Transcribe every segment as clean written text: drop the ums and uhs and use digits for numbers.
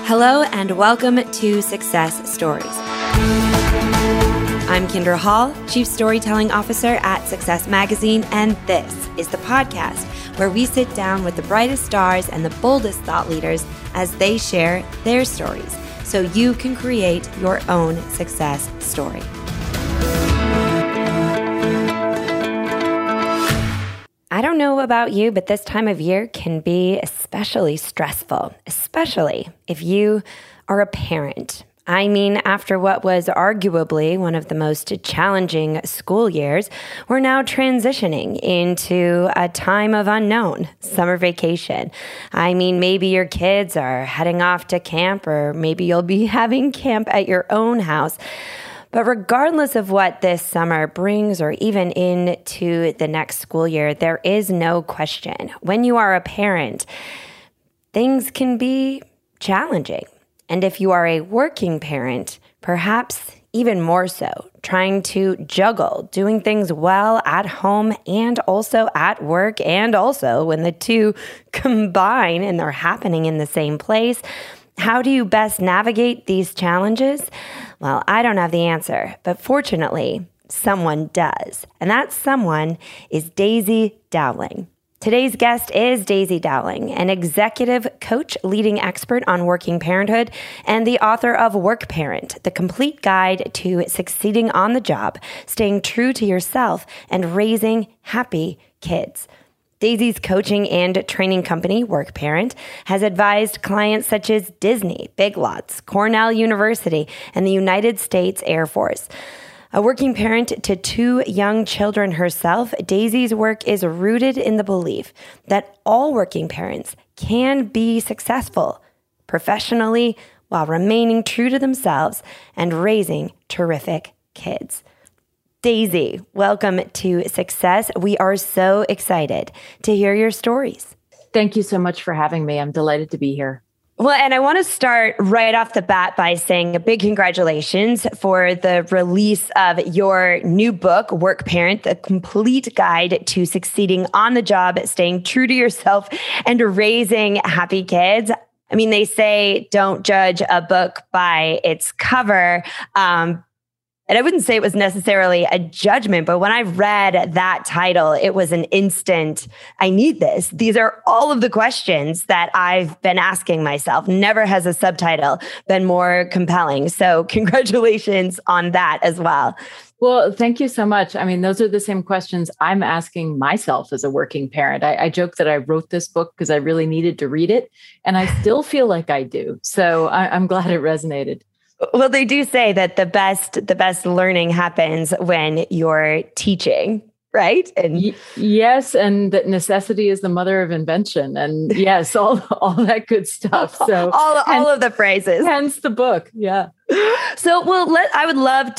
Hello and welcome to Success Stories. I'm Kendra Hall, Chief Storytelling Officer at Success Magazine, and this is the podcast where we sit down with the brightest stars and the boldest thought leaders as they share their stories so you can create your own success story. I don't know about you, but this time of year can be especially stressful, especially if you are a parent. I mean, after what was arguably one of the most challenging school years, we're now transitioning into a time of unknown, summer vacation. I mean, maybe your kids are heading off to camp, or maybe you'll be having camp at your own house. But regardless of what this summer brings or even into the next school year, there is no question. When you are a parent, things can be challenging. And if you are a working parent, perhaps even more so, trying to juggle doing things well at home and also at work, and also when the two combine and they're happening in the same place. How do you best navigate these challenges? Well, I don't have the answer, but fortunately, someone does. And that someone is Daisy Dowling. Today's guest is Daisy Dowling, an executive coach, leading expert on working parenthood, and the author of Work Parent, the complete guide to succeeding on the job, staying true to yourself, and raising happy kids. Daisy's coaching and training company, Work Parent, has advised clients such as Disney, Big Lots, Cornell University, and the United States Air Force. A working parent to two young children herself, Daisy's work is rooted in the belief that all working parents can be successful professionally while remaining true to themselves and raising terrific kids. Daisy, welcome to Success. We are so excited to hear your stories. Thank you so much for having me. I'm delighted to be here. Well, and I want to start right off the bat by saying a big congratulations for the release of your new book, Work Parent, the complete guide to succeeding on the job, staying true to yourself, and raising happy kids. I mean, they say don't judge a book by its cover. And I wouldn't say it was necessarily a judgment, but when I read that title, it was an instant, I need this. These are all of the questions that I've been asking myself. Never has a subtitle been more compelling. So congratulations on that as well. Well, thank you so much. I mean, those are the same questions I'm asking myself as a working parent. I joke that I wrote this book because I really needed to read it, and I still feel like I do. So I'm glad it resonated. Well, they do say that the best learning happens when you're teaching, right? And yes, and that necessity is the mother of invention, and yes, all that good stuff. So all of the phrases. Hence the book. Yeah. So, well, I would love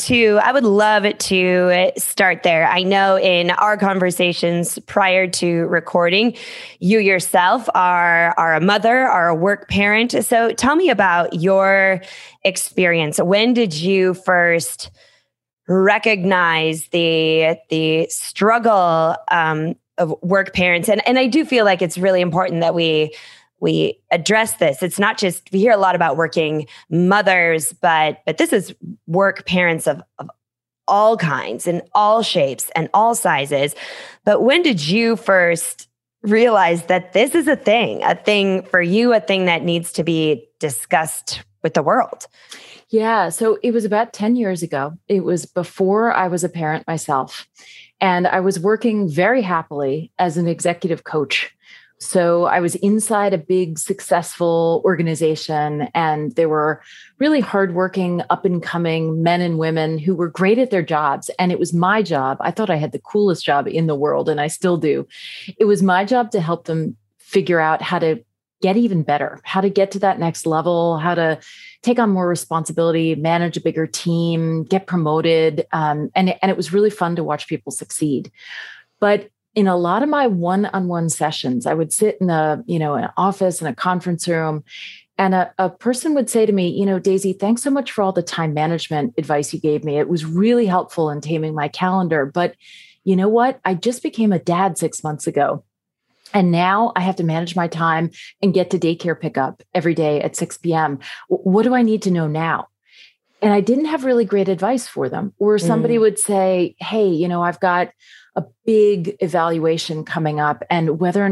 to start there. I know in our conversations prior to recording, you yourself are a mother, are a work parent. So tell me about your experience. When did you first recognize the struggle of work parents? And I do feel like it's really important that we address this. It's not just, we hear a lot about working mothers, but this is work parents of all kinds and all shapes and all sizes. But when did you first realize that this is a thing for you, a thing that needs to be discussed with the world? Yeah. So it was about 10 years ago. It was before I was a parent myself. And I was working very happily as an executive coach. So I was inside a big, successful organization, and there were really hardworking, up-and-coming men and women who were great at their jobs. And it was my job. I thought I had the coolest job in the world, and I still do. It was my job to help them figure out how to get even better, how to get to that next level, how to take on more responsibility, manage a bigger team, get promoted. And it was really fun to watch people succeed. But in a lot of my one-on-one sessions, I would sit in an office, in a conference room, and a person would say to me, Daisy, thanks so much for all the time management advice you gave me. It was really helpful in taming my calendar. But you know what? I just became a dad 6 months ago. And now I have to manage my time and get to daycare pickup every day at 6 p.m. What do I need to know now? And I didn't have really great advice for them. Or somebody would say, hey, I've got a big evaluation coming up, and whether or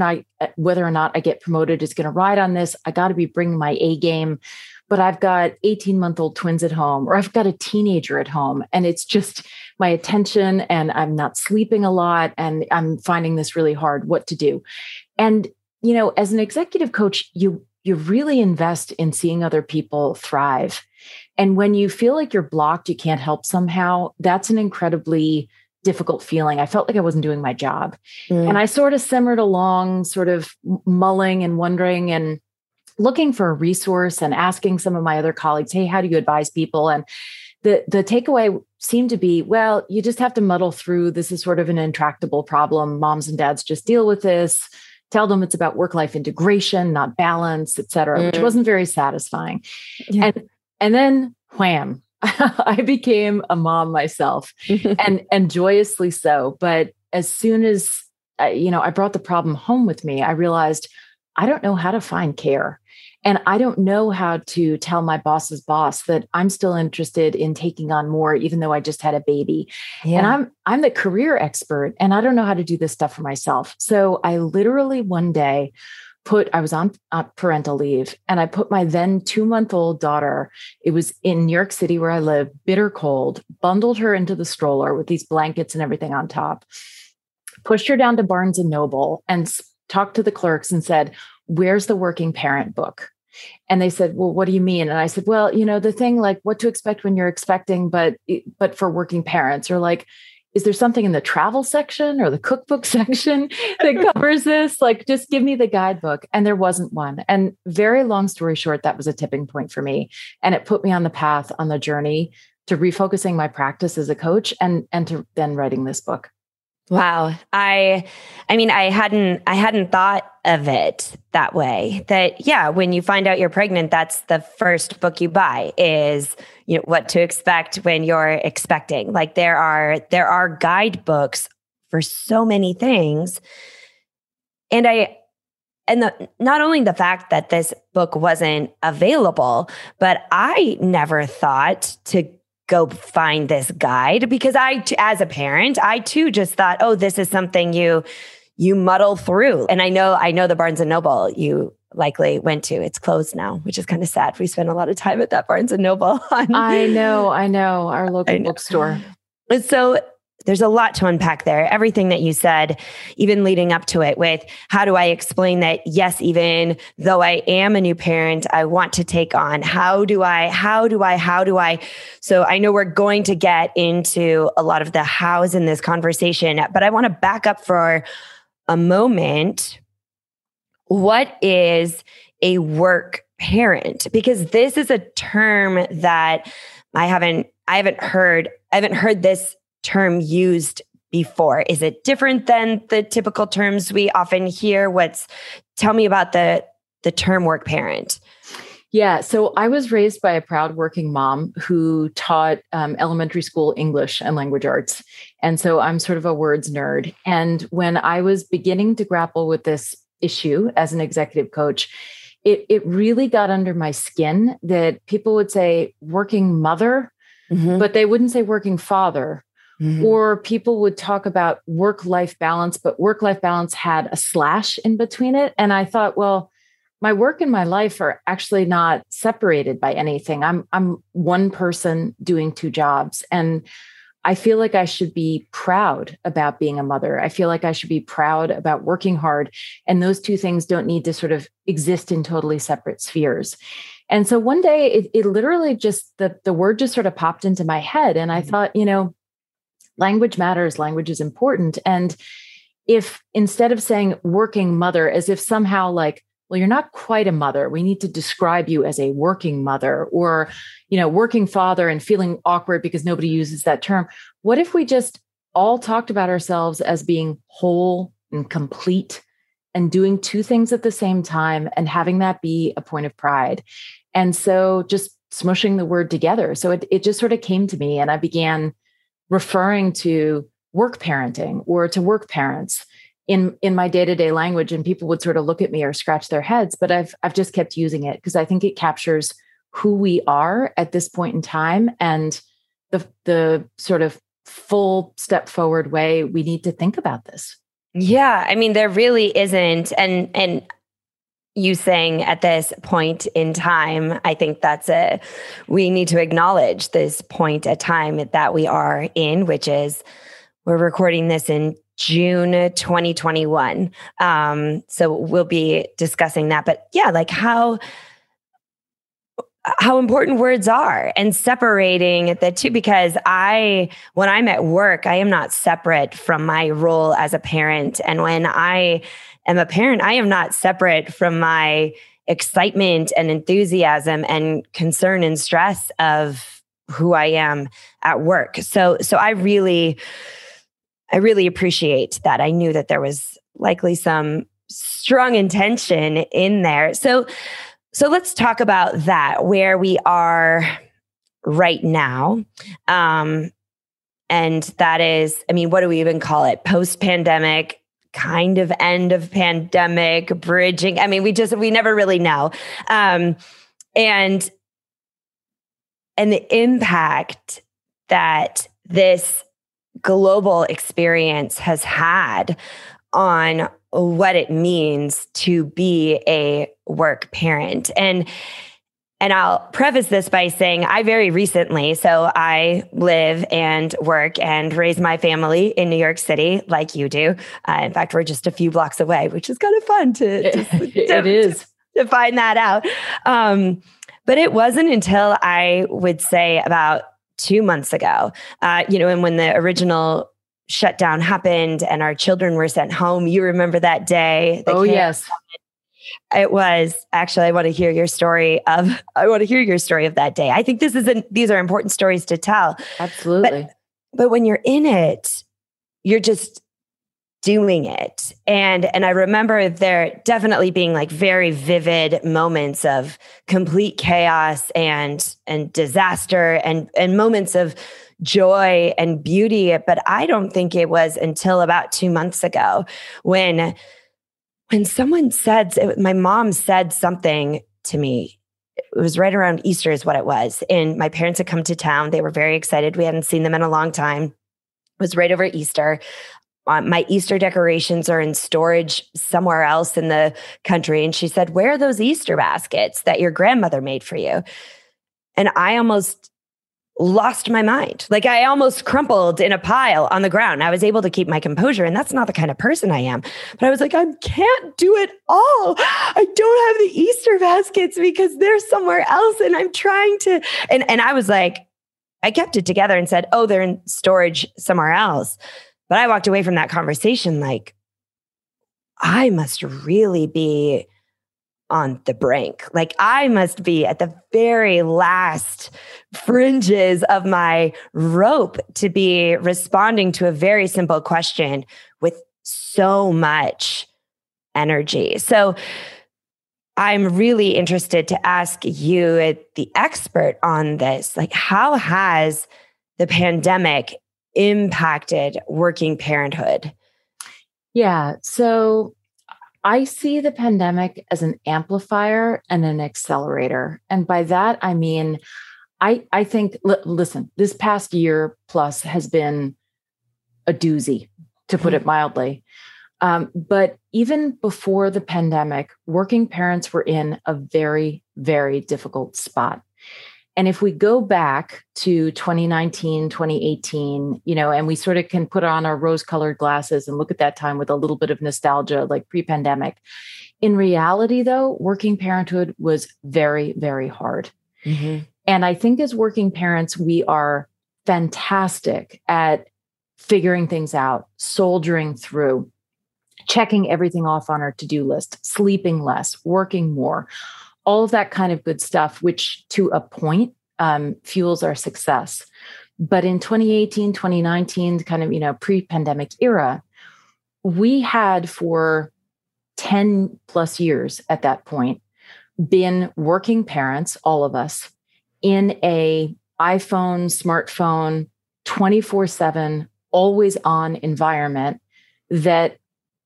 not I get promoted is going to ride on this. I got to be bringing my A game, but I've got 18-month-old twins at home, or I've got a teenager at home, and it's just my attention, and I'm not sleeping a lot, and I'm finding this really hard. What to do? And as an executive coach, you really invest in seeing other people thrive. And when you feel like you're blocked, you can't help somehow, that's an incredibly difficult feeling. I felt like I wasn't doing my job. And I sort of simmered along, sort of mulling and wondering and looking for a resource and asking some of my other colleagues, hey, how do you advise people? And the takeaway seemed to be, well, you just have to muddle through. This is sort of an intractable problem. Moms and dads just deal with this. Tell them it's about work-life integration, not balance, et cetera, which wasn't very satisfying. Yeah. And then wham, I became a mom myself and joyously so. But as soon as, I brought the problem home with me, I realized I don't know how to find care. And I don't know how to tell my boss's boss that I'm still interested in taking on more, even though I just had a baby. Yeah. And I'm the career expert, and I don't know how to do this stuff for myself. So I literally one day I was on parental leave, and I put my then 2-month-old daughter, it was in New York City where I live, bitter cold, bundled her into the stroller with these blankets and everything on top, pushed her down to Barnes and Noble and talked to the clerks and said, where's the working parent book? And they said, well, what do you mean? And I said, well, the thing like what to expect when you're expecting, but for working parents, or like, is there something in the travel section or the cookbook section that covers this? Like, just give me the guidebook. And there wasn't one. And very long story short, that was a tipping point for me. And it put me on the path, on the journey to refocusing my practice as a coach and to then writing this book. Wow. I mean, I hadn't thought of it that way. That, yeah, when you find out you're pregnant, that's the first book you buy is, what to expect when you're expecting. Like there are guidebooks for so many things. And not only the fact that this book wasn't available, but I never thought to go find this guide, because as a parent, I too just thought, oh, this is something you muddle through. And I know the Barnes and Noble you likely went to. It's closed now, which is kind of sad. We spent a lot of time at that Barnes and Noble. I know, our local bookstore. So there's a lot to unpack there. Everything that you said, even leading up to it with how do I explain that, yes, even though I am a new parent, I want to take on, how do I? So I know we're going to get into a lot of the hows in this conversation, but I want to back up for a moment. What is a work parent? Because this is a term that I haven't heard this term used before. Is it different than the typical terms we often hear? Tell me about the term work parent. Yeah. So I was raised by a proud working mom who taught elementary school English and language arts. And so I'm sort of a words nerd. And when I was beginning to grapple with this issue as an executive coach, it really got under my skin that people would say working mother, but they wouldn't say working father. Or people would talk about work-life balance, but work-life balance had a slash in between it. And I thought, well, my work and my life are actually not separated by anything. I'm one person doing two jobs. And I feel like I should be proud about being a mother. I feel like I should be proud about working hard. And those two things don't need to sort of exist in totally separate spheres. And so one day it literally just, the word just sort of popped into my head. And I thought, language matters, language is important. And if instead of saying working mother, as if somehow like, well, you're not quite a mother, we need to describe you as a working mother, or, working father, and feeling awkward because nobody uses that term. What if we just all talked about ourselves as being whole and complete and doing two things at the same time and having that be a point of pride? And so just smushing the word together. So it just sort of came to me, and I began referring to work parenting or to work parents. in my day-to-day language, and people would sort of look at me or scratch their heads, but I've just kept using it because I think it captures who we are at this point in time and the sort of full step forward way we need to think about this. Yeah, I mean, there really isn't, and you saying at this point in time, I think we need to acknowledge this point at time that we are in, which is we're recording this in June 2021. So we'll be discussing that, but yeah, like how important words are and separating the two, because when I'm at work, I am not separate from my role as a parent. And when I am a parent, I am not separate from my excitement and enthusiasm and concern and stress of who I am at work. So I really appreciate that. I knew that there was likely some strong intention in there. So let's talk about that, where we are right now. And that is, I mean, what do we even call it? Post-pandemic, kind of end of pandemic, bridging. I mean, we never really know. And the impact that this global experience has had on what it means to be a work parent. And I'll preface this by saying I very recently, so I live and work and raise my family in New York City like you do. In fact, we're just a few blocks away, which is kind of fun to find that out. But it wasn't until I would say about 2 months ago, and when the original shutdown happened and our children were sent home. You remember that day? Oh, yes. It was actually, I want to hear your story of that day. I think these are important stories to tell. Absolutely. But when you're in it, you're just doing it. And I remember there definitely being like very vivid moments of complete chaos and disaster and moments of joy and beauty. But I don't think it was until about 2 months ago when someone my mom said something to me. It was right around Easter is what it was. And my parents had come to town. They were very excited. We hadn't seen them in a long time. It was right over Easter. My Easter decorations are in storage somewhere else in the country. And she said, "Where are those Easter baskets that your grandmother made for you?" And I almost lost my mind. Like I almost crumpled in a pile on the ground. I was able to keep my composure, and that's not the kind of person I am. But I was like, I can't do it all. I don't have the Easter baskets because they're somewhere else, and I'm trying to. And I was like, I kept it together and said, "Oh, they're in storage somewhere else." But I walked away from that conversation like, I must really be on the brink. Like I must be at the very last fringes of my rope to be responding to a very simple question with so much energy. So I'm really interested to ask you, the expert on this, like how has the pandemic impacted working parenthood? Yeah. So I see the pandemic as an amplifier and an accelerator. And by that, I mean, I think, listen, this past year plus has been a doozy, to put it mildly. But even before the pandemic, working parents were in a very, very difficult spot. And if we go back to 2019, 2018, and we sort of can put on our rose-colored glasses and look at that time with a little bit of nostalgia, like pre-pandemic. In reality, though, working parenthood was very, very hard. Mm-hmm. And I think as working parents, we are fantastic at figuring things out, soldiering through, checking everything off on our to-do list, sleeping less, working more, all of that kind of good stuff, which to a point fuels our success. But in 2018, 2019, kind of, pre-pandemic era, we had for 10 plus years at that point been working parents, all of us, in a iPhone, smartphone, 24/7, always on environment that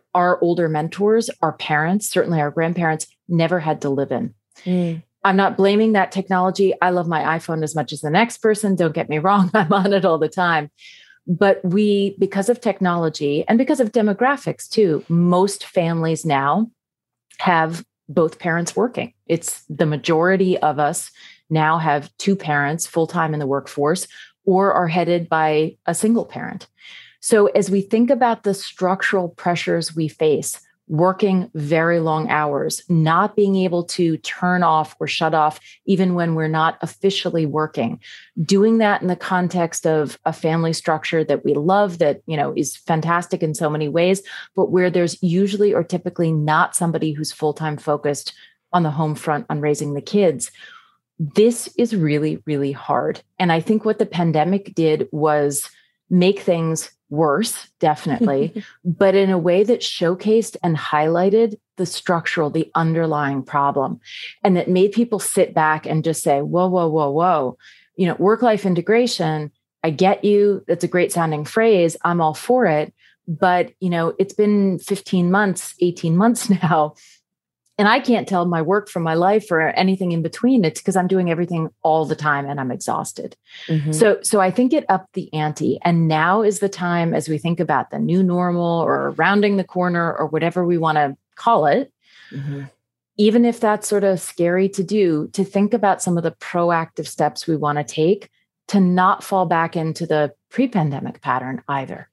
our older mentors, our parents, certainly our grandparents, never had to live in. I'm not blaming that technology. I love my iPhone as much as the next person. Don't get me wrong. I'm on it all the time. But because of technology and because of demographics too, most families now have both parents working. It's the majority of us now have two parents full-time in the workforce or are headed by a single parent. So as we think about the structural pressures we face, working very long hours, not being able to turn off or shut off even when we're not officially working, doing that in the context of a family structure that we love, that, is fantastic in so many ways, but where there's usually or typically not somebody who's full-time focused on the home front on raising the kids. This is really, really hard. And I think what the pandemic did was make things worse, definitely, but in a way that showcased and highlighted the underlying problem, and that made people sit back and just say, whoa, whoa, whoa, whoa, work-life integration, I get you. That's a great sounding phrase. I'm all for it. But, it's been 15 months, 18 months now, and I can't tell my work from my life or anything in between. It's because I'm doing everything all the time and I'm exhausted. So I think it upped the ante. And now is the time, as we think about the new normal or rounding the corner or whatever we want to call it, even if that's sort of scary to do, to think about some of the proactive steps we want to take to not fall back into the pre-pandemic pattern either.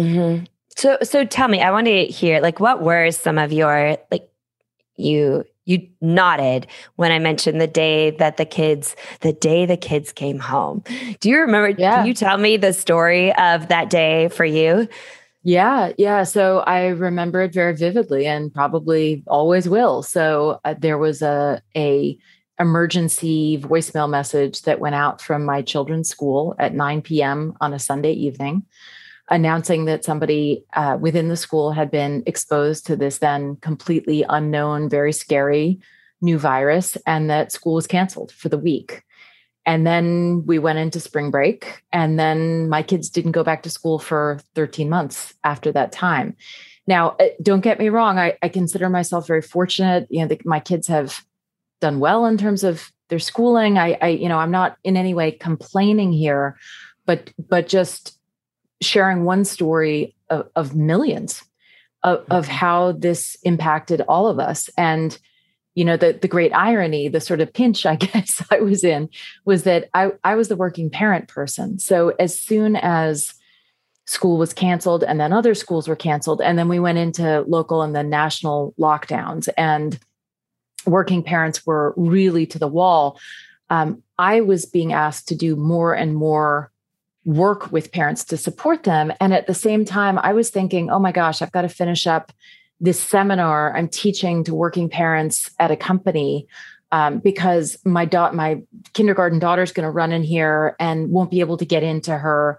So tell me, I want to hear, what were some of your, you nodded when I mentioned the day the kids came home. Do you remember? Yeah. Can you tell me the story of that day for you? Yeah. So I remember it very vividly and probably always will. So there was a emergency voicemail message that went out from my children's school at 9 p.m. on a Sunday evening, announcing that somebody within the school had been exposed to this then completely unknown, very scary new virus, and that school was canceled for the week. And then we went into spring break, and then my kids didn't go back to school for 13 months after that time. Now, don't get me wrong. I consider myself very fortunate. My kids have done well in terms of their schooling. I'm not in any way complaining here, but just sharing one story of millions of how this impacted all of us. And, the great irony, the sort of pinch, I guess I was in, was that I was the working parent person. So as soon as school was canceled and then other schools were canceled, and then we went into local and then national lockdowns, and working parents were really to the wall, I was being asked to do more and more work with parents to support them. And at the same time, I was thinking, oh my gosh, I've got to finish up this seminar I'm teaching to working parents at a company because my kindergarten daughter's going to run in here and won't be able to get into her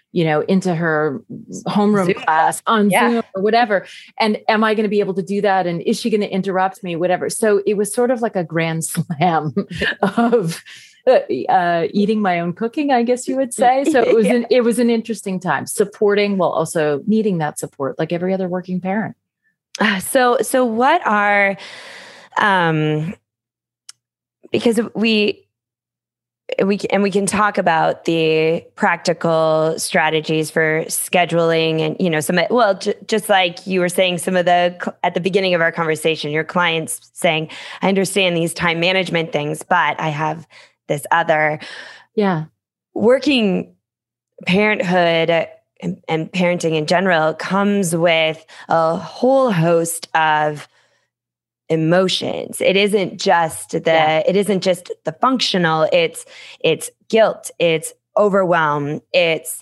homeroom Zoom class on Zoom or whatever. And am I going to be able to do that? And is she going to interrupt me? Whatever. So it was sort of like a grand slam of eating my own cooking, I guess you would say. So it was an interesting time, supporting while also needing that support like every other working parent. So what are, because we can talk about the practical strategies for scheduling and, just like you were saying, at the beginning of our conversation, your clients saying, I understand these time management things, but I have this other, working parenthood and parenting in general comes with a whole host of emotions. It isn't just the functional. It's guilt. It's overwhelm. It's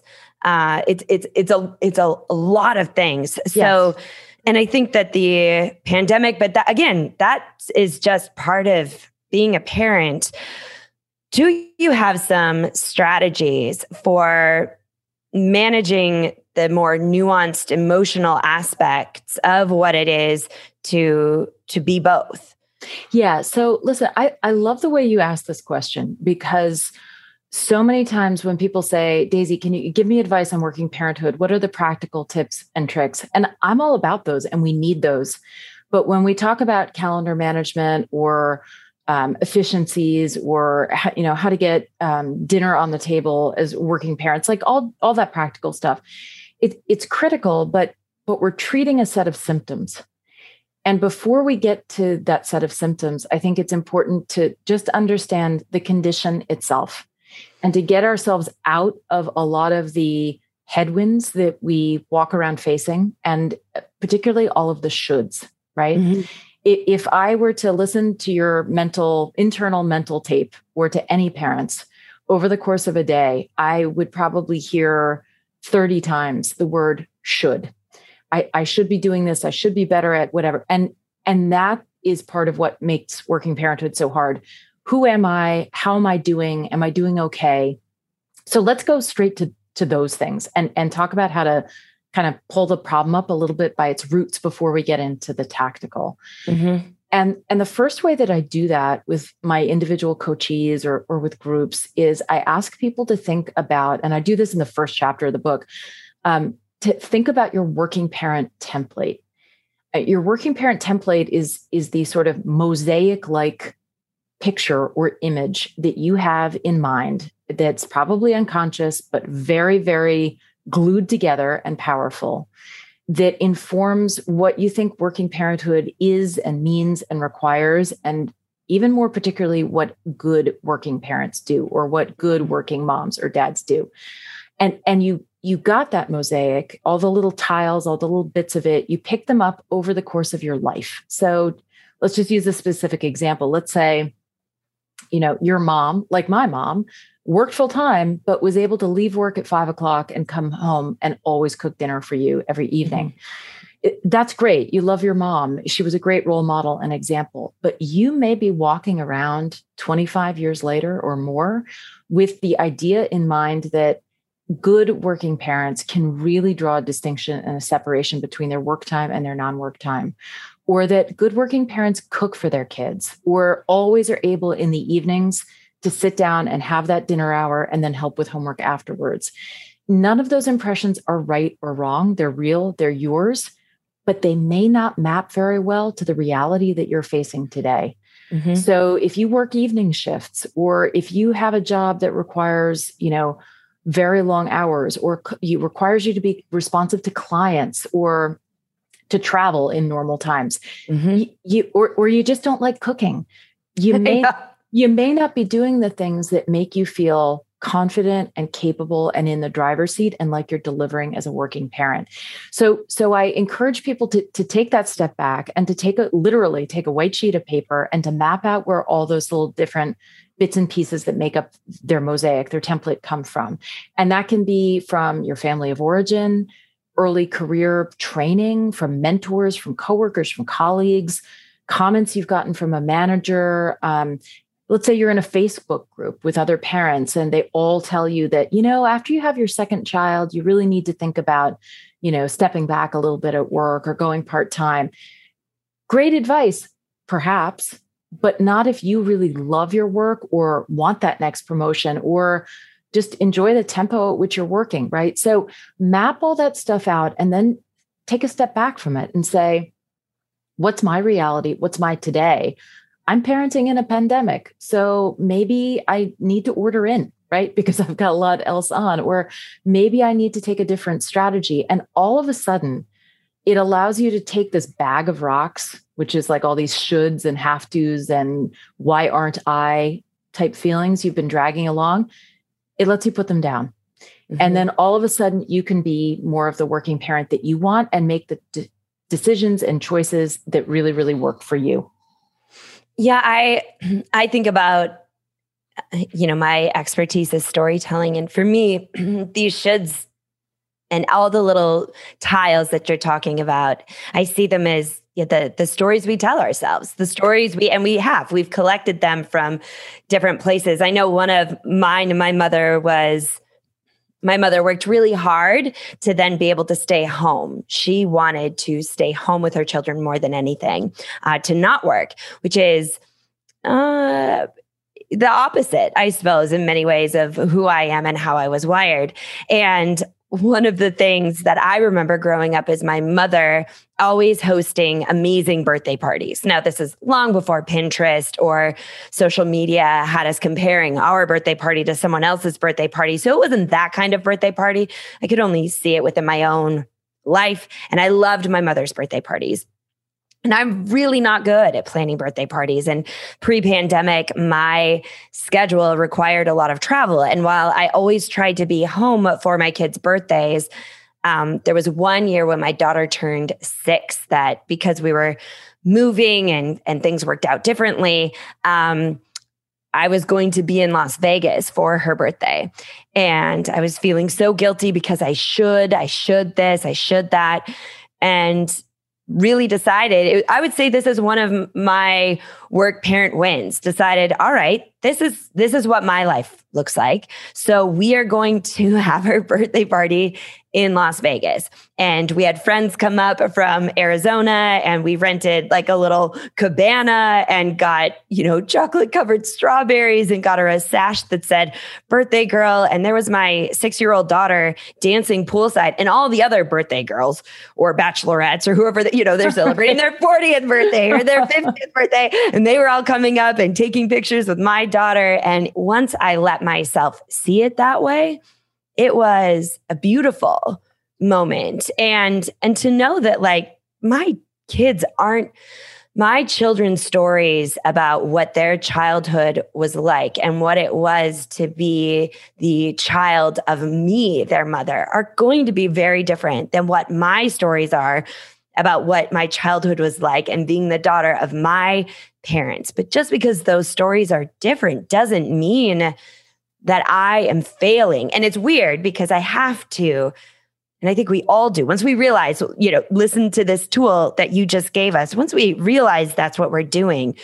a lot of things. So, and I think that the pandemic, but that is just part of being a parent. Do you have some strategies for managing the more nuanced emotional aspects of what it is to be both? Yeah. So listen, I love the way you asked this question, because So many times when people say, Daisy, can you give me advice on working parenthood? What are the practical tips and tricks? And I'm all about those, and we need those. But when we talk about calendar management or efficiencies, or how to get dinner on the table as working parents, like all that practical stuff, it's critical. But we're treating a set of symptoms. And before we get to that set of symptoms, I think it's important to just understand the condition itself and to get ourselves out of a lot of the headwinds that we walk around facing, and particularly all of the shoulds, right? Mm-hmm. If I were to listen to your internal mental tape, or to any parents over the course of a day, I would probably hear 30 times the word should. I should be doing this. I should be better at whatever. And that is part of what makes working parenthood so hard. Who am I? How am I doing? Am I doing okay? So let's go straight to those things and talk about how to kind of pull the problem up a little bit by its roots before we get into the tactical. Mm-hmm. And the first way that I do that with my individual coachees or with groups is I ask people to think about, and I do this in the first chapter of the book, to think about your working parent template. Your working parent template is the sort of mosaic-like picture or image that you have in mind that's probably unconscious, but very, very glued together and powerful, that informs what you think working parenthood is and means and requires, and even more particularly, what good working parents do, or what good working moms or dads do. And you got that mosaic, all the little tiles, all the little bits of it, you pick them up over the course of your life. So let's just use a specific example. Let's say, your mom, like my mom, worked full time, but was able to leave work at 5 o'clock and come home and always cook dinner for you every evening. That's great. You love your mom. She was a great role model and example, but you may be walking around 25 years later or more with the idea in mind that good working parents can really draw a distinction and a separation between their work time and their non-work time, or that good working parents cook for their kids, or always are able in the evenings to sit down and have that dinner hour and then help with homework afterwards. None of those impressions are right or wrong. They're real, they're yours, but they may not map very well to the reality that you're facing today. Mm-hmm. So if you work evening shifts, or if you have a job that requires, very long hours, or requires you to be responsive to clients or to travel in normal times, mm-hmm. you just don't like cooking. You may not be doing the things that make you feel confident and capable and in the driver's seat and like you're delivering as a working parent. So I encourage people to take that step back and to literally take a white sheet of paper and to map out where all those little different bits and pieces that make up their mosaic, their template, come from. And that can be from your family of origin, early career training, from mentors, from coworkers, from colleagues, comments you've gotten from a manager. Let's say you're in a Facebook group with other parents and they all tell you that, after you have your second child, you really need to think about, stepping back a little bit at work or going part-time. Great advice, perhaps, but not if you really love your work or want that next promotion or just enjoy the tempo at which you're working, right? So map all that stuff out and then take a step back from it and say, what's my reality? What's my today? I'm parenting in a pandemic, so maybe I need to order in, right? Because I've got a lot else on, or maybe I need to take a different strategy. And all of a sudden, it allows you to take this bag of rocks, which is like all these shoulds and have tos and why aren't I type feelings you've been dragging along. It lets you put them down. Mm-hmm. And then all of a sudden you can be more of the working parent that you want and make the decisions and choices that really, really work for you. Yeah, I think about, my expertise is storytelling. And for me, these shoulds and all the little tiles that you're talking about, I see them as the stories we tell ourselves, the stories we've collected them from different places. I know one of mine, my mother worked really hard to then be able to stay home. She wanted to stay home with her children more than anything, to not work, which is the opposite, I suppose, in many ways of who I am and how I was wired. And one of the things that I remember growing up is my mother always hosting amazing birthday parties. Now, this is long before Pinterest or social media had us comparing our birthday party to someone else's birthday party. So it wasn't that kind of birthday party. I could only see it within my own life. And I loved my mother's birthday parties. And I'm really not good at planning birthday parties. And pre-pandemic, my schedule required a lot of travel. And while I always tried to be home for my kids' birthdays, there was one year when my daughter turned 6 that because we were moving and things worked out differently, I was going to be in Las Vegas for her birthday. And I was feeling so guilty because I should this, I should that. And really decided, I would say this is one of my work parent wins, decided, all right, this is what my life looks like. So we are going to have our birthday party in Las Vegas. And we had friends come up from Arizona and we rented like a little cabana and got, chocolate covered strawberries and got her a sash that said birthday girl. And there was my 6-year-old daughter dancing poolside and all the other birthday girls or bachelorettes or whoever, they're celebrating their 40th birthday or their 50th birthday. And they were all coming up and taking pictures with my daughter. And once I let myself see it that way, it was a beautiful moment. And to know that like my kids aren't my children's stories about what their childhood was like and what it was to be the child of me, their mother, are going to be very different than what my stories are about what my childhood was like and being the daughter of my parents. But just because those stories are different doesn't mean that I am failing. And it's weird because I have to, and I think we all do, once we realize, listen to this tool that you just gave us, once we realize that's what we're doing,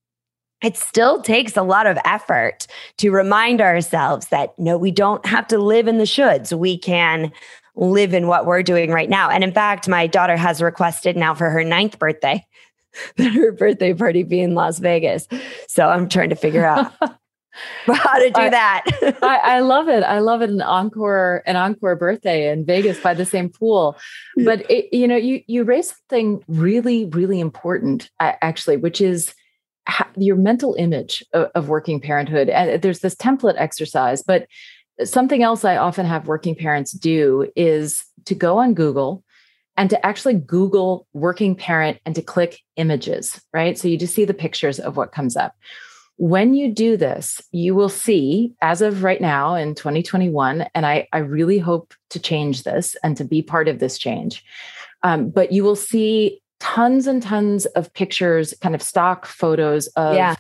it still takes a lot of effort to remind ourselves that, no, we don't have to live in the shoulds. We can live in what we're doing right now. And in fact, my daughter has requested now for her 9th birthday that her birthday party be in Las Vegas. So I'm trying to figure out how to do that. I love it. I love it. An encore birthday in Vegas by the same pool. But you raised something really, really important, actually, which is your mental image of working parenthood. And there's this template exercise, but something else I often have working parents do is to go on Google and to actually Google working parent and to click images, right? So you just see the pictures of what comes up. When you do this, you will see, as of right now in 2021, and I really hope to change this and to be part of this change, but you will see tons and tons of pictures, kind of stock photos of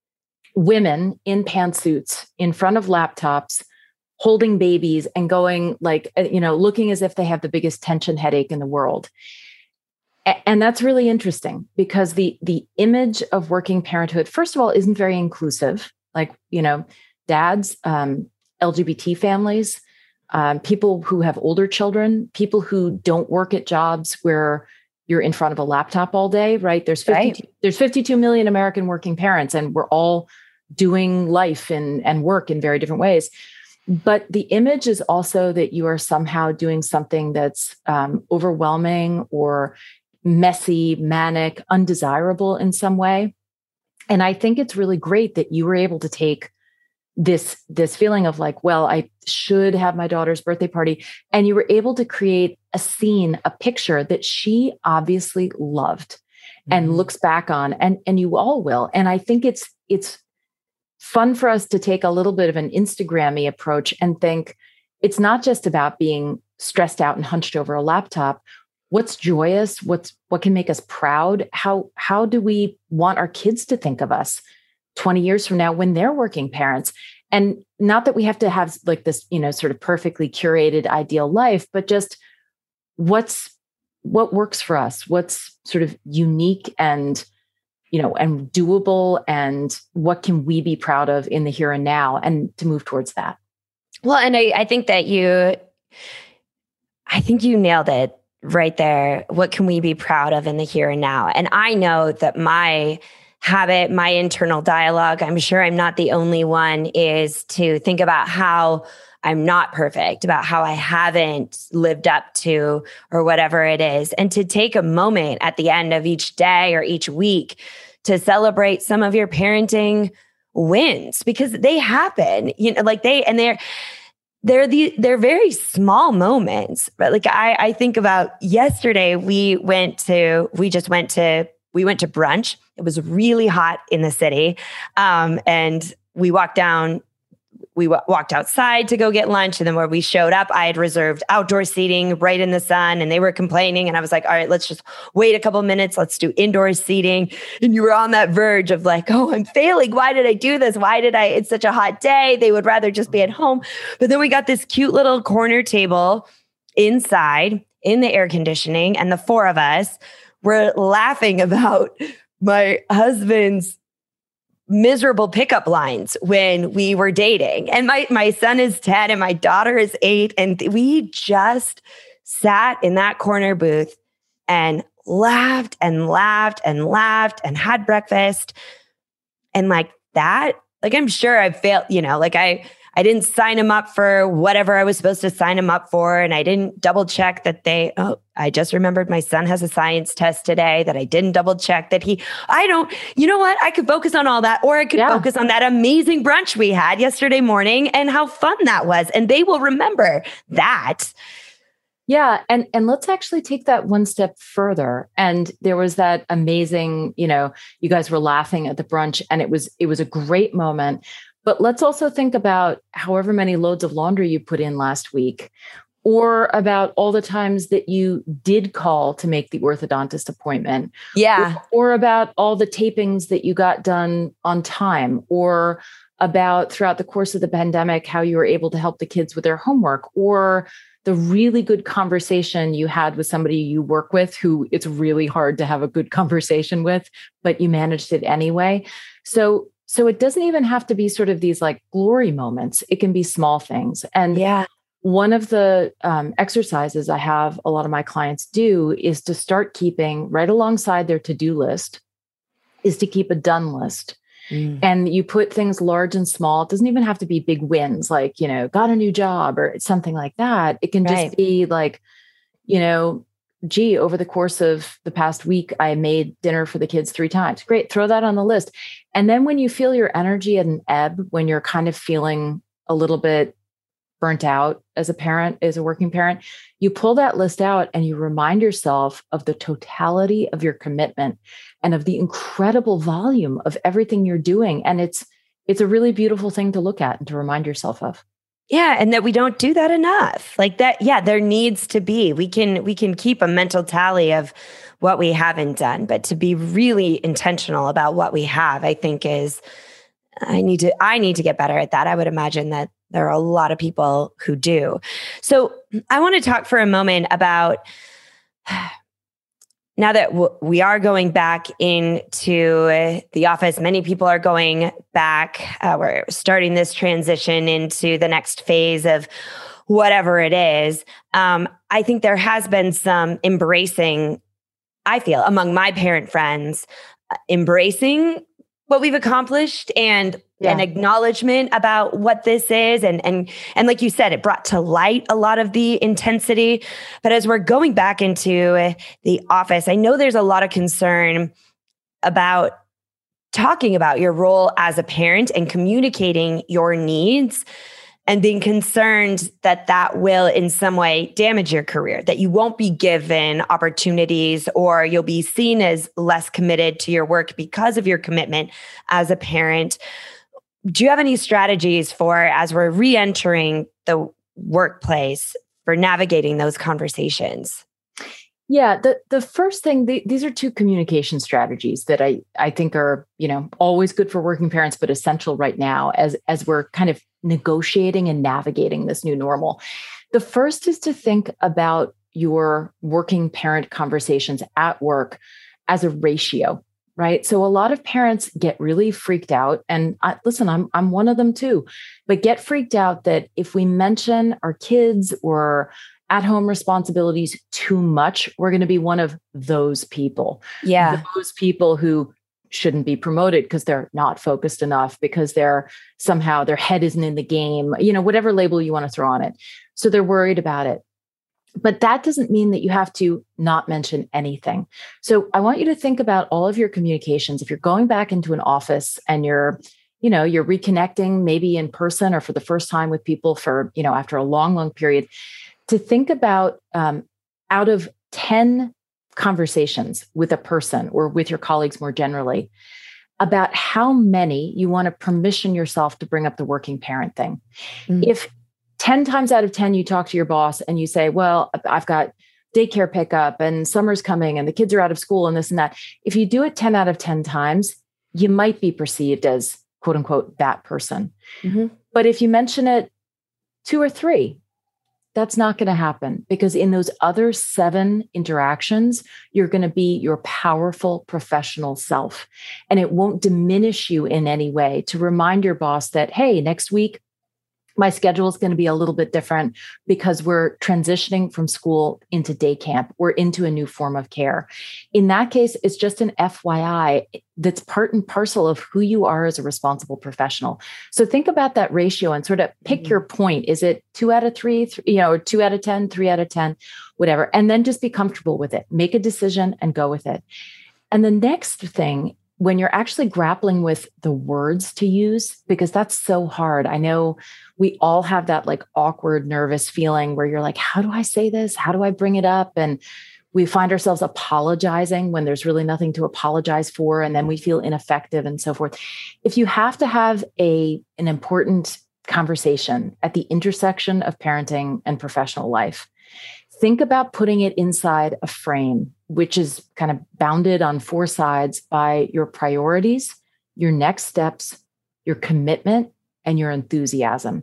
women in pantsuits in front of laptops, holding babies and going like, looking as if they have the biggest tension headache in the world. And that's really interesting because the image of working parenthood, first of all, isn't very inclusive. Like, dads, LGBT families, people who have older children, people who don't work at jobs where you're in front of a laptop all day, right? There's 52 million American working parents, and we're all doing life and work in very different ways. But the image is also that you are somehow doing something that's overwhelming or messy, manic, undesirable in some way. And I think it's really great that you were able to take this feeling of like, well, I should have my daughter's birthday party. And you were able to create a scene, a picture that she obviously loved and looks back on, and you all will. And I think it's fun for us to take a little bit of an Instagram-y approach and think it's not just about being stressed out and hunched over a laptop. What's joyous? What can make us proud? How do we want our kids to think of us 20 years from now when they're working parents? And not that we have to have like this, sort of perfectly curated ideal life, but just what works for us? What's sort of unique and doable, and what can we be proud of in the here and now, and to move towards that? Well, and I think that you nailed it right there. What can we be proud of in the here and now? And I know that my habit, my internal dialogue, I'm sure I'm not the only one, is to think about how I'm not perfect, about how I haven't lived up to or whatever it is. And to take a moment at the end of each day or each week to celebrate some of your parenting wins, because they happen, like they're very small moments. But like I think about yesterday, we went to brunch. It was really hot in the city. And we walked outside to go get lunch. And then when we showed up, I had reserved outdoor seating right in the sun, and they were complaining. And I was like, all right, let's just wait a couple minutes. Let's do indoor seating. And you were on that verge of like, oh, I'm failing. Why did I do this? It's such a hot day. They would rather just be at home. But then we got this cute little corner table inside in the air conditioning. And the four of us were laughing about my husband's miserable pickup lines when we were dating. And my son is 10 and my daughter is 8. And we just sat in that corner booth and laughed and laughed and laughed and had breakfast. And like that, like, I'm sure I failed, like I didn't sign him up for whatever I was supposed to sign him up for. And I didn't double check that I just remembered my son has a science test today that I didn't double check you know what? I could focus on all that, or I could focus on that amazing brunch we had yesterday morning and how fun that was. And they will remember that. Yeah. And let's actually take that one step further. And there was that amazing, you guys were laughing at the brunch, and it was a great moment. But let's also think about however many loads of laundry you put in last week, or about all the times that you did call to make the orthodontist appointment. Yeah. Or about all the tapings that you got done on time, or about throughout the course of the pandemic, how you were able to help the kids with their homework, or the really good conversation you had with somebody you work with who it's really hard to have a good conversation with, but you managed it anyway. So it doesn't even have to be sort of these like glory moments. It can be small things. And one of the exercises I have a lot of my clients do is to start keeping right alongside their to-do list is to keep a done list. And you put things large and small. It doesn't even have to be big wins, like, got a new job or something like that. It can just be like, gee, over the course of the past week, I made dinner for the kids 3 times. Great. Throw that on the list. And then when you feel your energy at an ebb, when you're kind of feeling a little bit burnt out as a parent, as a working parent, you pull that list out and you remind yourself of the totality of your commitment and of the incredible volume of everything you're doing. And it's a really beautiful thing to look at and to remind yourself of. Yeah. And that we don't do that enough. Like that. Yeah. There needs to be, we can keep a mental tally of what we haven't done, but to be really intentional about what we have, I think I need to get better at that. I would imagine that there are a lot of people who do. So I want to talk for a moment about now that we are going back into the office, many people are going back. We're starting this transition into the next phase of whatever it is. I think there has been some embracing, I feel, among my parent friends, embracing what we've accomplished and an acknowledgement about what this is. And like you said, it brought to light a lot of the intensity. But as we're going back into the office, I know there's a lot of concern about talking about your role as a parent and communicating your needs, and being concerned that that will in some way damage your career, that you won't be given opportunities or you'll be seen as less committed to your work because of your commitment as a parent. Do you have any strategies for, as we're re-entering the workplace, for navigating those conversations? Yeah, the first thing, these are 2 communication strategies that I think are, always good for working parents, but essential right now as we're kind of negotiating and navigating this new normal. The first is to think about your working parent conversations at work as a ratio, right? So a lot of parents get really freaked out, and listen, I'm one of them too, but get freaked out that if we mention our kids or at-home responsibilities too much, we're going to be one of those people. Yeah. Those people who shouldn't be promoted because they're not focused enough, because they're somehow their head isn't in the game, whatever label you want to throw on it. So they're worried about it. But that doesn't mean that you have to not mention anything. So I want you to think about all of your communications. If you're going back into an office and you're reconnecting maybe in person or for the first time with people for, after a long, long period, to think about out of 10 conversations with a person or with your colleagues more generally, about how many you want to permission yourself to bring up the working parent thing. Mm-hmm. If 10 times out of 10, you talk to your boss and you say, well, I've got daycare pickup and summer's coming and the kids are out of school and this and that. If you do it 10 out of 10 times, you might be perceived as quote unquote, that person. Mm-hmm. But if you mention it 2 or 3, that's not going to happen, because in those other 7 interactions, you're going to be your powerful professional self. And it won't diminish you in any way to remind your boss that, hey, next week, my schedule is going to be a little bit different because we're transitioning from school into day camp or into a new form of care. In that case, it's just an FYI that's part and parcel of who you are as a responsible professional. So think about that ratio and sort of pick your point. Is it 2 out of 3, or 2 out of 10, 3 out of 10, whatever. And then just be comfortable with it. Make a decision and go with it. And the next thing, when you're actually grappling with the words to use, because that's so hard. I know we all have that like awkward, nervous feeling where you're like, how do I say this? How do I bring it up? And we find ourselves apologizing when there's really nothing to apologize for. And then we feel ineffective and so forth. If you have to have an important conversation at the intersection of parenting and professional life, think about putting it inside a frame, which is kind of bounded on 4 sides by your priorities, your next steps, your commitment, and your enthusiasm.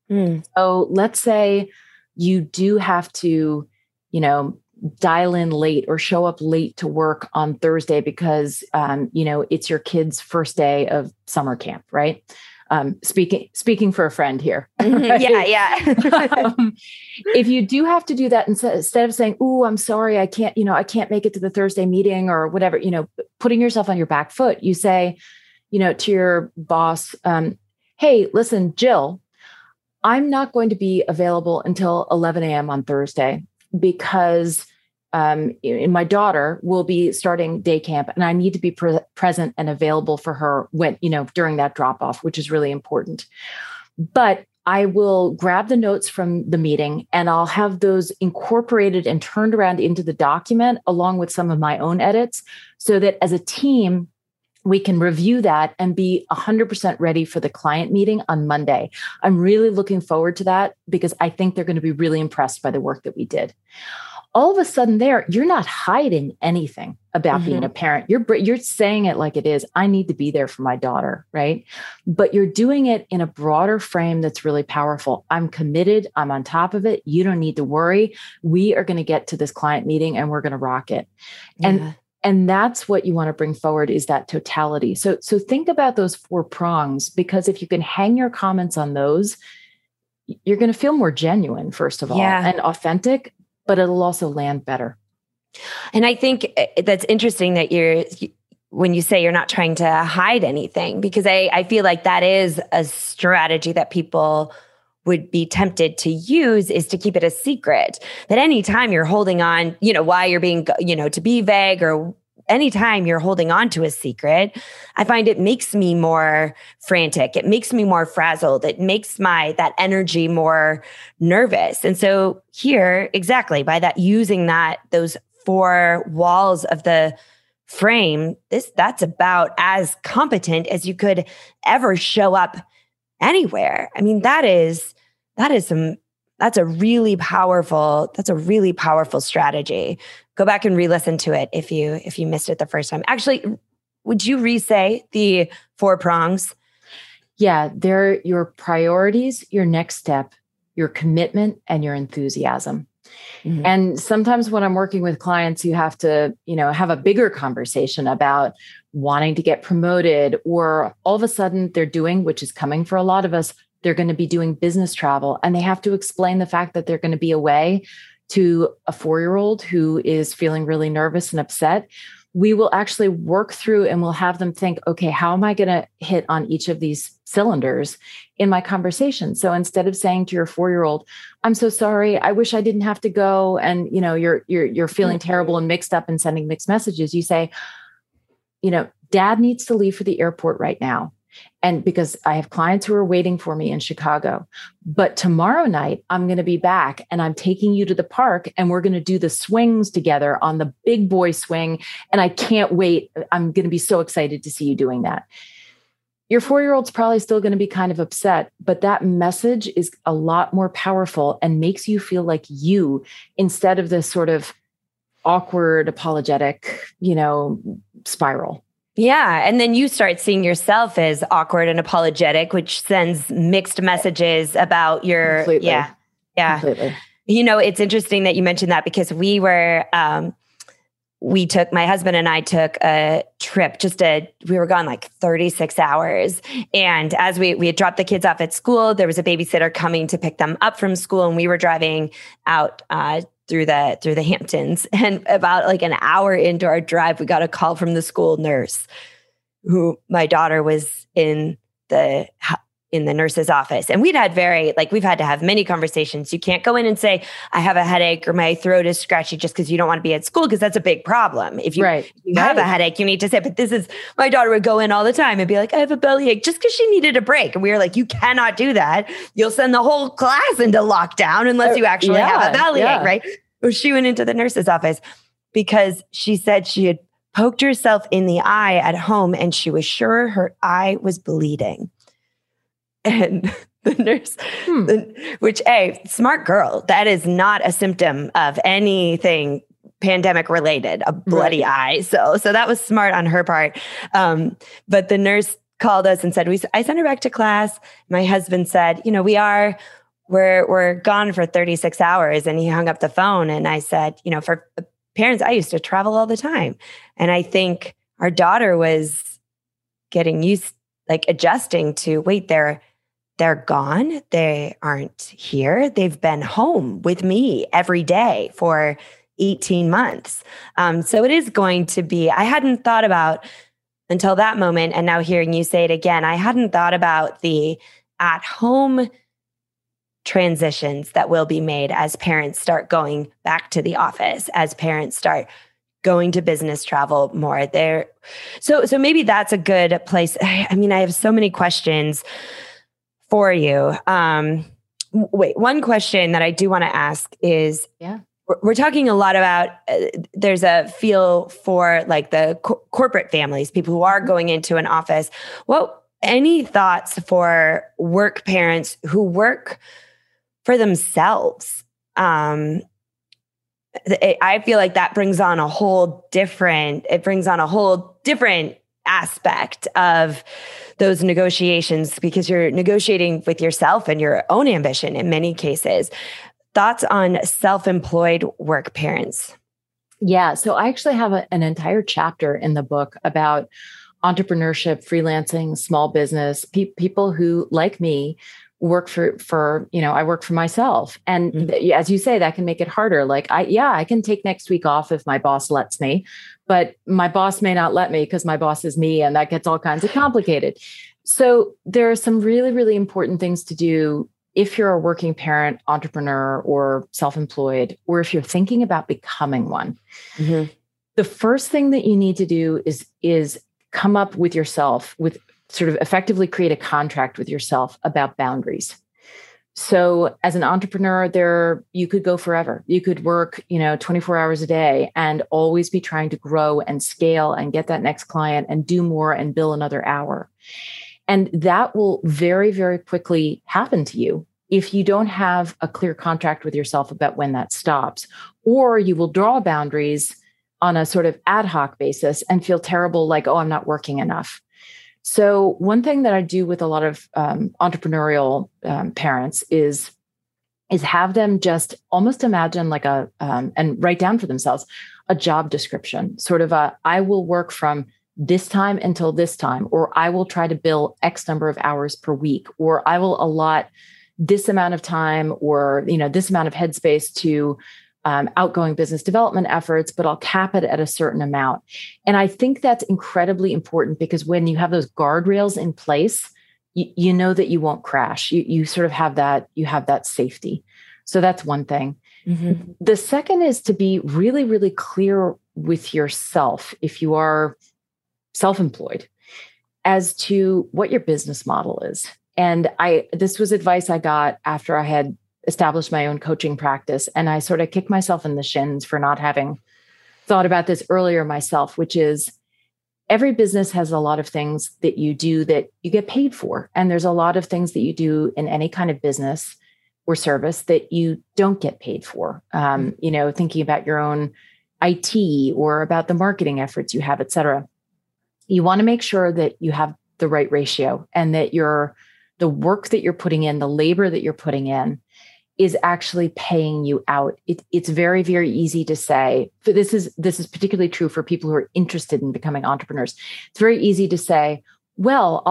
So let's say you do have to, dial in late or show up late to work on Thursday because, it's your kid's first day of summer camp, right? Speaking for a friend here. Right? Yeah. If you do have to do that, instead of saying, "Oh, I'm sorry, I can't make it to the Thursday meeting," or whatever, putting yourself on your back foot, you say, to your boss, "Hey, listen, Jill, I'm not going to be available until 11 a.m. on Thursday because my daughter will be starting day camp and I need to be present and available for her when, during that drop off, which is really important. But I will grab the notes from the meeting and I'll have those incorporated and turned around into the document along with some of my own edits so that as a team, we can review that and be 100% ready for the client meeting on Monday. I'm really looking forward to that because I think they're going to be really impressed by the work that we did." All of a sudden you're not hiding anything about being a parent. You're saying it like it is. I need to be there for my daughter, right? But you're doing it in a broader frame that's really powerful. I'm committed. I'm on top of it. You don't need to worry. We are going to get to this client meeting and we're going to rock it. Yeah. And that's what you want to bring forward is that totality. So think about those 4 prongs, because if you can hang your comments on those, you're going to feel more genuine, first of all, and authentic, but it'll also land better. And I think that's interesting that when you say you're not trying to hide anything, because I feel like that is a strategy that people would be tempted to use, is to keep it a secret. That anytime you're holding on, why you're being, to be vague, or anytime you're holding on to a secret, I find it makes me more frantic. It makes me more frazzled. It makes that energy more nervous. And so here, exactly, by that, using those 4 walls of the frame, that's about as competent as you could ever show up anywhere. I mean, that's a really powerful strategy. Go back and re-listen to it if you missed it the first time. Actually, would you re-say the 4 prongs? Yeah, they're your priorities, your next step, your commitment, and your enthusiasm. Mm-hmm. And sometimes when I'm working with clients, you have to, have a bigger conversation about wanting to get promoted, or all of a sudden they're doing, which is coming for a lot of us, they're going to be doing business travel, and they have to explain the fact that they're going to be away to a 4-year-old who is feeling really nervous and upset. we will actually work through and we'll have them think, okay, how am I going to hit on each of these cylinders in my conversation? So instead of saying to your 4-year-old, I'm so sorry, I wish I didn't have to go, and you're feeling terrible and mixed up and sending mixed messages, you say, Dad needs to leave for the airport right now. And because I have clients who are waiting for me in Chicago, but tomorrow night I'm going to be back and I'm taking you to the park and we're going to do the swings together on the big boy swing. And I can't wait. I'm going to be so excited to see you doing that. Your 4-year-old's probably still going to be kind of upset, but that message is a lot more powerful and makes you feel like you, instead of this sort of awkward, apologetic, spiral. Yeah. And then you start seeing yourself as awkward and apologetic, which sends mixed messages about your, Completely. Yeah. Completely. It's interesting that you mentioned that, because my husband and I took a trip, we were gone like 36 hours. And as we had dropped the kids off at school, there was a babysitter coming to pick them up from school. And we were driving out, through the Hamptons, and about like an hour into our drive, we got a call from the school nurse, who my daughter was in the nurse's office. And we've had to have many conversations. You can't go in and say, I have a headache or my throat is scratchy just because you don't want to be at school, because that's a big problem. If you have a headache, you need to say, but my daughter would go in all the time and be like, I have a bellyache, just because she needed a break. And we were like, you cannot do that. You'll send the whole class into lockdown unless you actually have a bellyache, right? Well, she went into the nurse's office because she said she had poked herself in the eye at home and she was sure her eye was bleeding. And the nurse, smart girl, that is not a symptom of anything pandemic related, a bloody eye. So that was smart on her part. But the nurse called us and said, I sent her back to class. My husband said, we're gone for 36 hours. And he hung up the phone. And I said, for parents, I used to travel all the time. And I think our daughter was getting used, adjusting to, wait, they're gone. They aren't here. They've been home with me every day for 18 months. So it is going to be, I hadn't thought about until that moment. And now hearing you say it again, I hadn't thought about the at-home transitions that will be made as parents start going back to the office, as parents start going to business travel more there. So maybe that's a good place. I mean, I have so many questions for you. One question that I do want to ask is, we're talking a lot about, there's a feel for like the corporate families, people who are going into an office. Any thoughts for work parents who work for themselves? I feel like that brings on a whole different aspect of those negotiations, because you're negotiating with yourself and your own ambition in many cases. Thoughts on self-employed work parents? Yeah. So I actually have an entire chapter in the book about entrepreneurship, freelancing, small business, people who, like me, work for I work for myself. And as you say, that can make it harder. I can take next week off if my boss lets me, but my boss may not let me because my boss is me, and that gets all kinds of complicated. So there are some really, really important things to do if you're a working parent, entrepreneur, or self-employed, or if you're thinking about becoming one. Mm-hmm. The first thing that you need to do is come up with yourself, with sort of effectively create a contract with yourself about boundaries. So as an entrepreneur, you could go forever. You could work, 24 hours a day and always be trying to grow and scale and get that next client and do more and bill another hour. And that will very, very quickly happen to you if you don't have a clear contract with yourself about when that stops, or you will draw boundaries on a sort of ad hoc basis and feel terrible, like, oh, I'm not working enough. So one thing that I do with a lot of entrepreneurial parents is have them just almost imagine and write down for themselves a job description, sort of I will work from this time until this time, or I will try to bill X number of hours per week, or I will allot this amount of time or, this amount of headspace to outgoing business development efforts, but I'll cap it at a certain amount. And I think that's incredibly important because when you have those guardrails in place, you know that you won't crash. You sort of have that safety. So that's one thing. Mm-hmm. The second is to be really, really clear with yourself if you are self-employed as to what your business model is. And this was advice I got after I had established my own coaching practice. And I sort of kicked myself in the shins for not having thought about this earlier myself, which is every business has a lot of things that you do that you get paid for. And there's a lot of things that you do in any kind of business or service that you don't get paid for. Thinking about your own IT or about the marketing efforts you have, et cetera. You want to make sure that you have the right ratio and that the work that you're putting in, the labor that you're putting in is actually paying you out. It's very, very easy to say, this is particularly true for people who are interested in becoming entrepreneurs. It's very easy to say, well,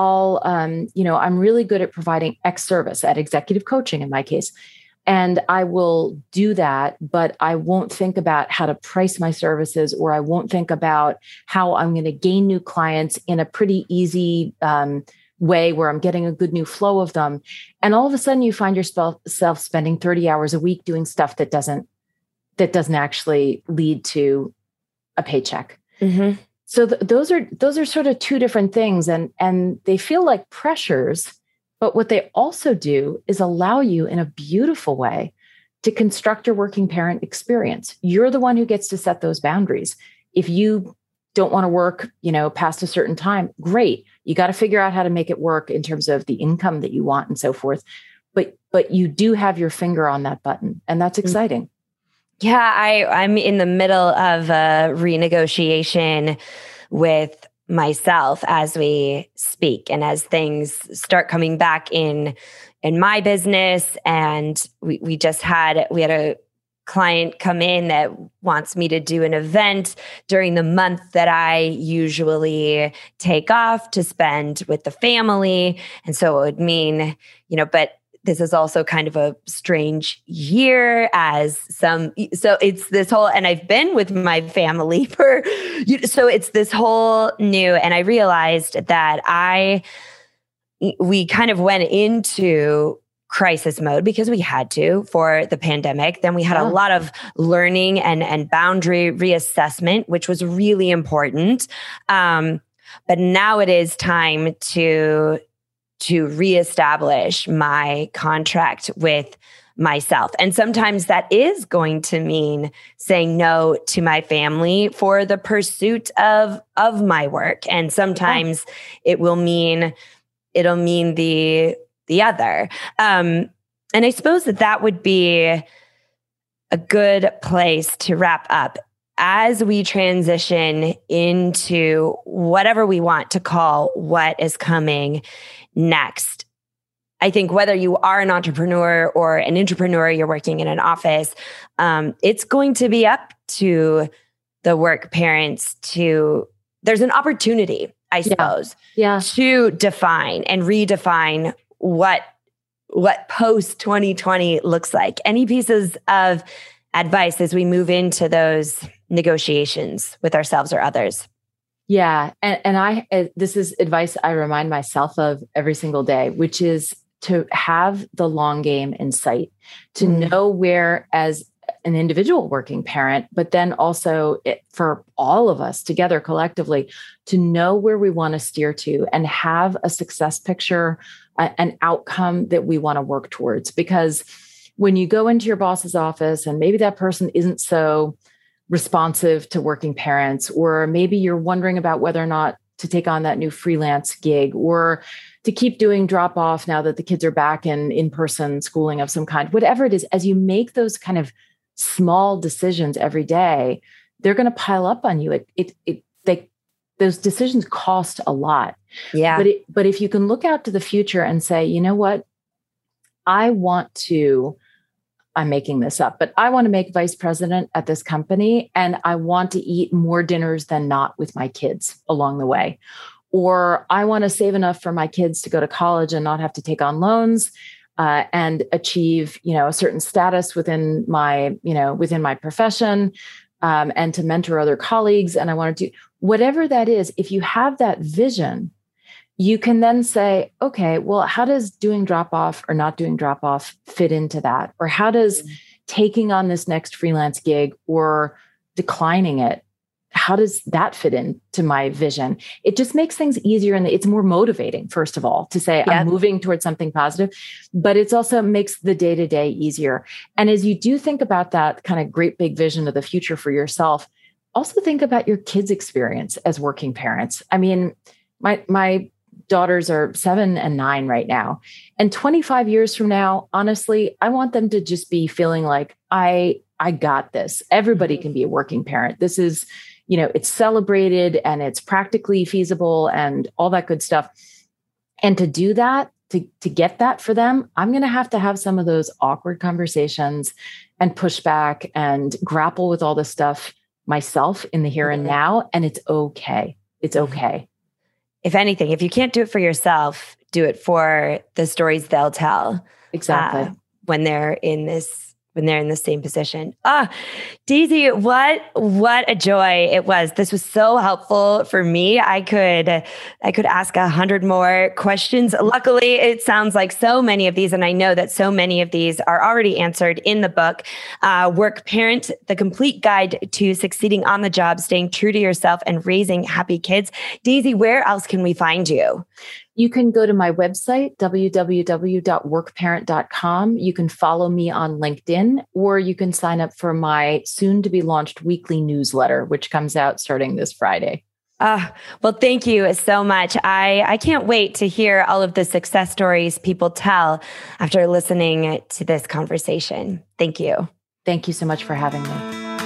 I'm really good at providing X service at executive coaching in my case. And I will do that, but I won't think about how to price my services, or I won't think about how I'm going to gain new clients in a pretty easy way where I'm getting a good new flow of them. And all of a sudden you find yourself spending 30 hours a week doing stuff that doesn't actually lead to a paycheck. Mm-hmm. So those are sort of two different things, and they feel like pressures, but what they also do is allow you in a beautiful way to construct your working parent experience. You're the one who gets to set those boundaries. If you don't want to work, past a certain time, great. You got to figure out how to make it work in terms of the income that you want and so forth. But you do have your finger on that button, and that's exciting. Yeah, I'm in the middle of a renegotiation with myself as we speak, and as things start coming back in my business. And we had a client come in that wants me to do an event during the month that I usually take off to spend with the family. And so it would mean, but this is also kind of a strange year so it's this whole, and I've been with my family so it's this whole new, and I realized that we kind of went into crisis mode because we had to for the pandemic. Then we had a lot of learning and boundary reassessment, which was really important. But now it is time to reestablish my contract with myself. And sometimes that is going to mean saying no to my family for the pursuit of my work. And sometimes it'll mean the other. And I suppose that would be a good place to wrap up as we transition into whatever we want to call what is coming next. I think whether you are an entrepreneur or an intrapreneur, you're working in an office, it's going to be up to the work parents there's an opportunity, I suppose, to define and redefine what post 2020 looks like. Any pieces of advice as we move into those negotiations with ourselves or others? Yeah. And this is advice I remind myself of every single day, which is to have the long game in sight, to know where, as an individual working parent, but then also for all of us together collectively, to know where we want to steer to and have a success picture, an outcome that we want to work towards. Because when you go into your boss's office and maybe that person isn't so responsive to working parents, or maybe you're wondering about whether or not to take on that new freelance gig, or to keep doing drop off now that the kids are back in person schooling of some kind, whatever it is, as you make those kind of small decisions every day, they're going to pile up on you. Those decisions cost a lot. Yeah. But if you can look out to the future and say, you know what, I'm making this up, but I want to make vice president at this company, and I want to eat more dinners than not with my kids along the way. Or I want to save enough for my kids to go to college and not have to take on loans. and achieve, a certain status within my profession, and to mentor other colleagues. And I want to do whatever that is. If you have that vision, you can then say, okay, well, how does doing drop off or not doing drop off fit into that? Or how does taking on this next freelance gig or declining it, how does that fit into my vision? It just makes things easier, and it's more motivating, first of all, to say I'm moving towards something positive, but it's also makes the day-to-day easier. And as you do think about that kind of great big vision of the future for yourself, also think about your kids' experience as working parents. I mean, my daughters are 7 and 9 right now. And 25 years from now, honestly, I want them to just be feeling like I got this. Everybody can be a working parent. This is, it's celebrated and it's practically feasible and all that good stuff. And to do that, to get that for them, I'm going to have some of those awkward conversations and push back and grapple with all this stuff myself in the here and now. And it's okay. It's okay. If anything, if you can't do it for yourself, do it for the stories they'll tell. Exactly. When they're in the same position. Daisy, what a joy it was. This was so helpful for me. I could ask 100 more questions. Luckily, it sounds like so many of these, and I know that so many of these are already answered in the book, Work Parent, The Complete Guide to Succeeding on the Job, Staying True to Yourself, and Raising Happy Kids. Daisy, where else can we find you? You can go to my website, www.workparent.com. You can follow me on LinkedIn, or you can sign up for my soon-to-be-launched weekly newsletter, which comes out starting this Friday. Well, thank you so much. I can't wait to hear all of the success stories people tell after listening to this conversation. Thank you. Thank you so much for having me.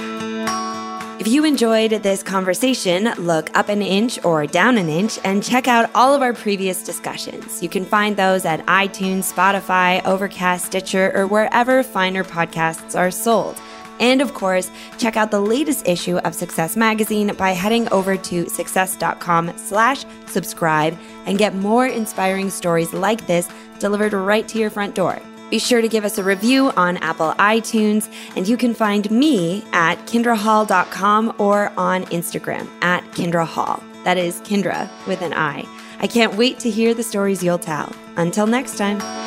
If you enjoyed this conversation, look up an inch or down an inch and check out all of our previous discussions. You can find those at iTunes, Spotify, Overcast, Stitcher, or wherever finer podcasts are sold. And of course, check out the latest issue of Success Magazine by heading over to success.com/subscribe and get more inspiring stories like this delivered right to your front door. Be sure to give us a review on Apple iTunes, and you can find me at KindraHall.com or on Instagram at KindraHall. That is Kindra with an I. I can't wait to hear the stories you'll tell. Until next time.